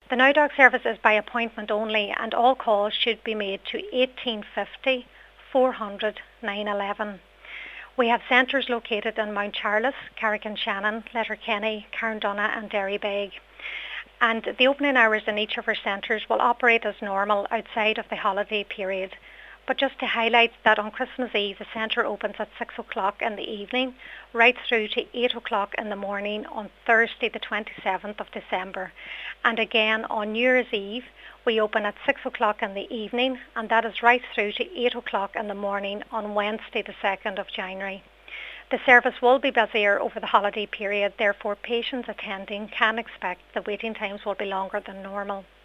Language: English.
The Now Dog service is by appointment only and all calls should be made to 1850 400 911. We have centres located in Mount Charles, Carrick-on-Shannon, Letterkenny, Carndonagh and Derrybeg. And the opening hours in each of our centres will operate as normal outside of the holiday period. But just to highlight that on Christmas Eve, the centre opens at 6 o'clock in the evening, right through to 8 o'clock in the morning on Thursday the 27th of December. And again on New Year's Eve, we open at 6 o'clock in the evening, and that is right through to 8 o'clock in the morning on Wednesday the 2nd of January. The service will be busier over the holiday period, therefore patients attending can expect the waiting times will be longer than normal.